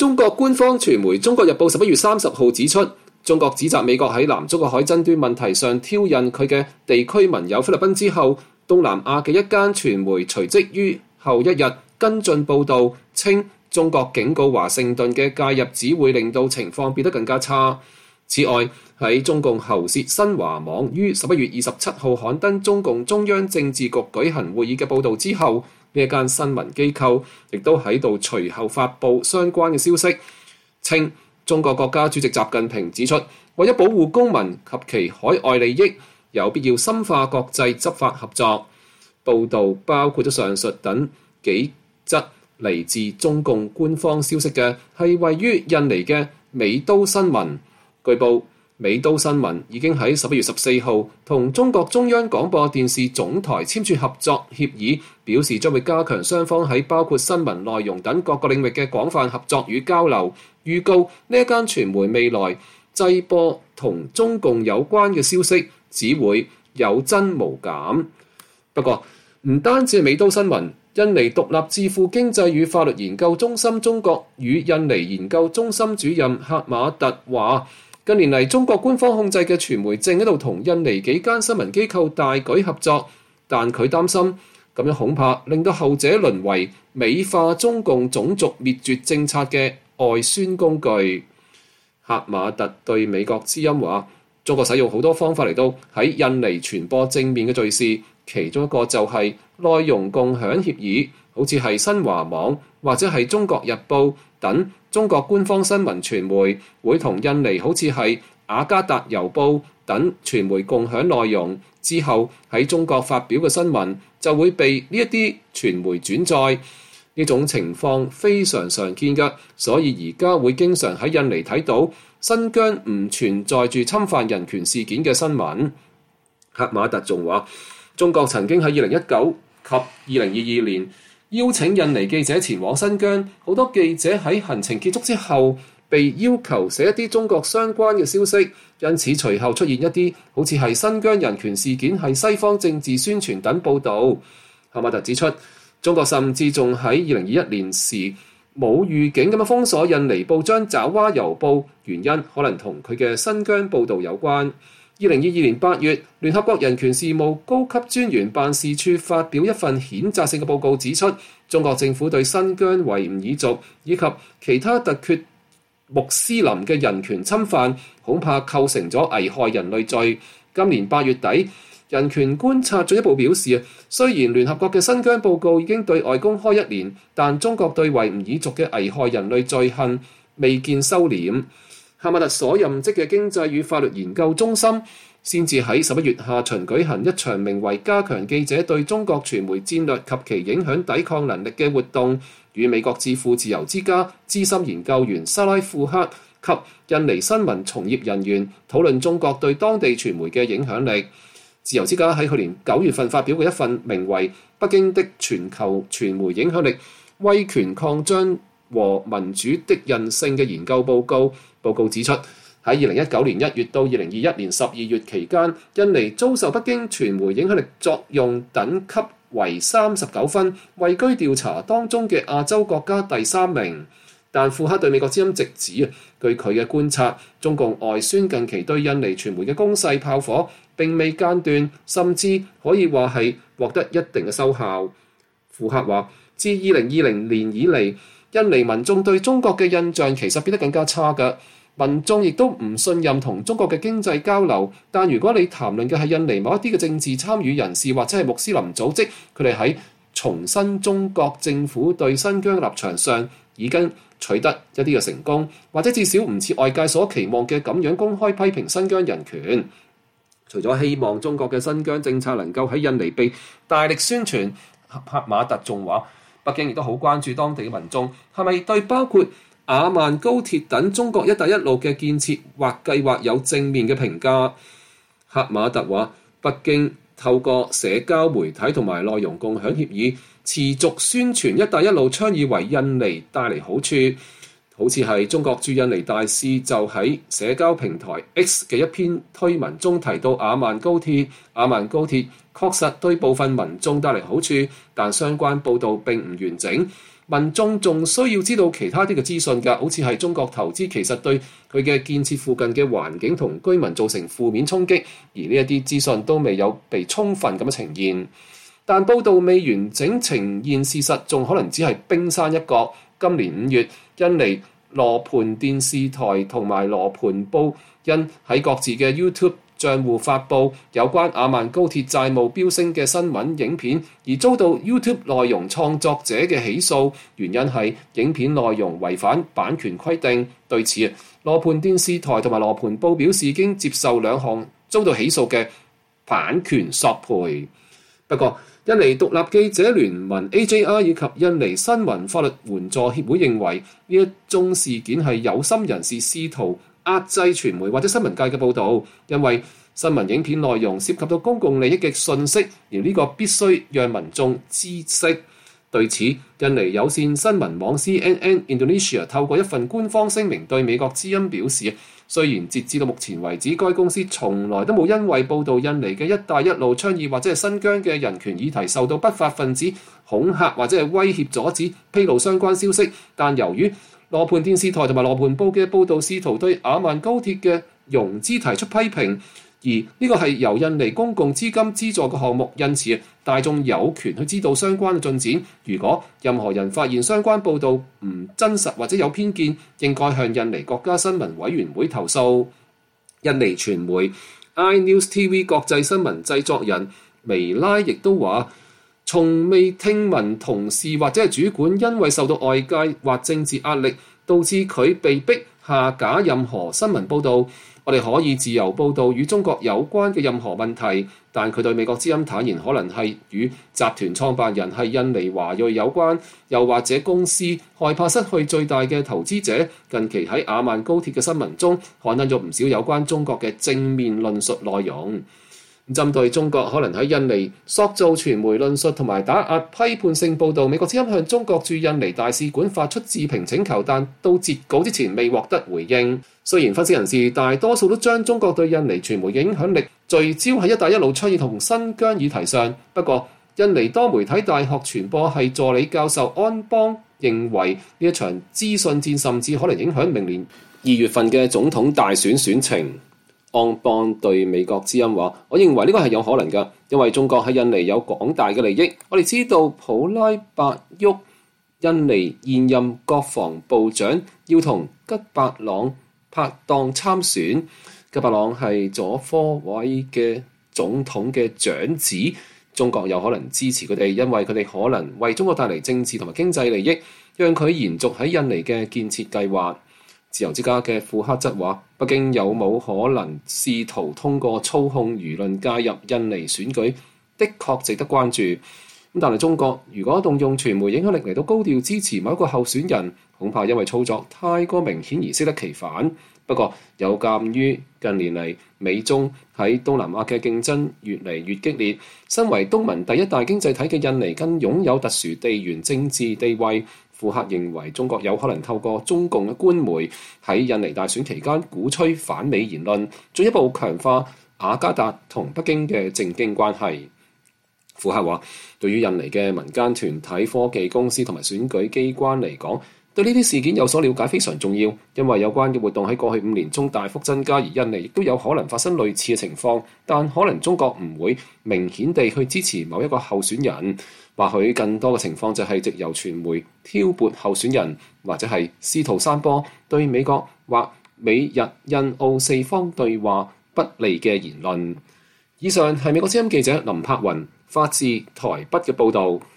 中國官方傳媒《中國日報》11月30號指出，中國指責美國喺南中國海爭端問題上挑釁佢嘅地區盟友菲律賓之後，東南亞嘅一間傳媒隨即於後一日跟進報導，稱中國警告華盛頓嘅介入只會令到情況變得更加差。此外，喺中共喉舌新華網於11月27號刊登中共中央政治局舉行會議嘅報導之後，呢一間新聞機構亦都喺度隨後發布相關嘅消息，稱中國國家主席習近平指出，為咗保護公民及其海外利益，有必要深化國際執法合作。報導包括咗上述等幾則嚟自中共官方消息嘅，係位於印尼嘅美都新聞。據報，美都新聞已經喺11月14號同中國中央廣播電視總台簽署合作協議，表示將會加強雙方喺包括新聞內容等各個領域嘅廣泛合作與交流。預告呢一間傳媒未來製播同中共有關嘅消息，只會有增無減。不過，唔單止係美都新聞，印尼獨立智庫經濟與法律研究中心中國與印尼研究中心主任赫馬特話，近年嚟中國官方控制嘅傳媒正喺度同印尼幾間新聞機構大舉合作，但佢擔心咁樣恐怕令到後者淪為美化中共種族滅絕政策嘅外宣工具。赫馬特對美國之音話，中國使用好多方法嚟到喺印尼傳播正面嘅敘事，其中一個就係內容共享協議，好似係新華網或者係中國日報等中國官方新聞傳媒會同印尼好似係雅加達郵報等傳媒共享內容，之後喺中國發表嘅新聞就會被呢一啲傳媒轉載。呢種情況非常常見㗎，所以而家會經常喺印尼睇到新疆唔存在住侵犯人權事件嘅新聞。赫馬特仲話，中國曾經喺2019及2022年邀請印尼記者前往新疆，好多記者喺行程結束之後被要求寫一啲中國相關嘅消息，因此隨後出現一啲好似係新疆人權事件係西方政治宣傳等報導。赫馬特指出，中國甚至仲喺2021年時冇預警咁樣封鎖印尼報章爪哇郵報，原因可能同佢嘅新疆報導有關。2022年8月，聯合國人權事務高級專員辦事處發表一份譴責性嘅報告，指出中國政府對新疆維吾爾族以及其他突厥穆斯林嘅人權侵犯，恐怕構成咗危害人類罪。今年8月底，人權觀察進一步表示，雖然聯合國嘅新疆報告已經對外公開1年，但中國對維吾爾族嘅危害人類罪行未見收斂。赫馬特所任職嘅經濟與法律研究中心先至喺11月下旬舉行一場名為加強記者對中國傳媒戰略及其影響抵抗能力嘅活動，與美國智庫自由之家資深研究員沙拉庫克及印尼新聞從業人員討論中國對當地傳媒嘅影響力。自由之家喺去年9月份發表嘅一份名為《北京的全球傳媒影響力：威權擴張和民主的韌性》嘅研究報告。報告指出，喺2019年1月到2021年12月期間，印尼遭受北京傳媒影響力作用等級為39分，位居調查當中嘅亞洲國家第3名。但庫克對美國之音直指，據佢嘅觀察，中共外宣近期對印尼傳媒嘅攻勢炮火並未間斷，甚至可以話係獲得一定嘅收效。庫克話，自2020年以嚟，印尼民眾對中國嘅印象其實變得更加差㗎，民眾亦都唔信任同中國嘅經濟交流。但如果你談論嘅係印尼某一啲嘅政治參與人士或者係穆斯林組織，佢哋喺重申中國政府對新疆立場上已經取得一啲嘅成功，或者至少唔似外界所期望嘅咁樣公開批評新疆人權。除咗希望中國嘅新疆政策能夠喺印尼被大力宣傳，赫馬特仲話，北京亦都好關注當地嘅民眾係咪對包括雅萬高鐵等中國一帶一路嘅建設或計劃有正面嘅評價。赫馬特話，北京透過社交媒體同埋內容共享協議，持續宣傳一帶一路倡議為印尼帶嚟好處。好似係中國駐印尼大使就喺社交平台 X 嘅一篇推文中提到雅萬高鐵。雅萬高鐵確實對部分民眾帶嚟好處，但相關報導並唔完整。 民眾仲需要知道其他啲嘅資訊㗎，好似係中國投資其實對佢嘅建設附近嘅環境同居民造成負面衝擊，而呢一啲資訊都未有被充分咁樣呈現。但報道未完整呈現事實，仲可能只係冰山一角。今年5月，印尼羅盤電視台同埋羅盤報因喺各自嘅 YouTube 賬戶發布有關雅萬高鐵債務飆升嘅新聞影片，而遭到 YouTube 內容創作者嘅起訴，原因係影片內容違反版權規定。對此，羅盤電視台同埋羅盤報表示已經接受兩項遭到起訴嘅版權索賠。不過，印尼獨立記者聯盟 AJR 以及印尼新聞法律援助協會認為呢一宗事件係有心人士試圖壓制傳媒或者新聞界嘅報導，因為新聞影片內容涉及到公共利益嘅訊息，而呢個必須讓民眾知悉。對此，印尼有線新聞網 CNN Indonesia 透過一份官方聲明對美國之音表示，雖然截至到目前為止，該公司從來都冇因為報導印尼嘅一帶一路倡議或者係新疆嘅人權議題受到不法分子恐嚇或者係威脅阻止披露相關消息，但由於羅盤電視台同埋羅盤報嘅報導試圖對雅萬高鐵嘅融資提出批評，而呢個係由印尼公共資金資助嘅項目，因此大眾有權去知道相關嘅進展。如果任何人發現相關報導唔真實或者有偏見，應該向印尼國家新聞委員會投訴。印尼傳媒 iNews TV 國際新聞製作人薇拉亦都話，從未聽聞同事或者係主管因為受到外界或政治壓力，導致佢被逼下架任何新聞報導。我哋可以自由報導與中國有關嘅任何問題，但佢對美國之音坦言，可能係與集團創辦人係印尼華裔有關，又或者公司害怕失去最大嘅投資者。近期喺雅萬高鐵嘅新聞中，刊登咗唔少有關中國嘅正面論述內容。針對中國可能喺印尼塑造傳媒論述同埋打壓批判性報導，美國之音向中國駐印尼大使館發出置評請求，但到截稿之前未獲得回應。雖然分析人士大多數都將中國對印尼傳媒嘅影響力聚焦喺一帶一路倡議同新疆議題上，不過印尼多媒體大學傳播系助理教授安邦認為，呢一場資訊戰甚至可能影響明年2月份嘅總統大選選情。安邦對美國之音話，我認為呢個係有可能㗎，因為中國喺印尼有廣大嘅利益。我哋知道普拉伯沃印尼現任國防部長要同吉伯朗拍檔參選，吉伯朗係佐科威嘅總統嘅長子，中國有可能支持佢哋，因為佢哋可能為中國帶嚟政治同埋經濟利益，讓佢延續喺印尼嘅建設計劃。自由之家嘅庫克則話，北京有冇可能試圖通過操控輿論介入印尼選舉，的確值得關注。但係中國如果動用傳媒影響力嚟到高調支持某一個候選人，恐怕因為操作太過明顯而適得其反。不過有鑑於近年嚟美中喺東南亞嘅競爭越嚟越激烈，身為東盟第一大經濟體嘅印尼更擁有特殊地緣政治地位。庫克認為中國有可能透過中共嘅官媒喺印尼大選期間鼓吹反美言論，進一步強化雅加達同北京嘅政經關係。庫克話，對於印尼嘅民間團體、科技公司同埋選舉機關嚟講，對呢啲事件有所了解非常重要，因為有關嘅活動喺過去5年中大幅增加，而印尼亦都有可能發生類似嘅情況，但可能中國唔會明顯地去支持某一個候選人。或許更多嘅情況就係藉由傳媒挑撥候選人，或者係試圖散播對美國或美日印澳4方對話不利嘅言論。以上係美國之音記者林柏雲發自台北嘅報導。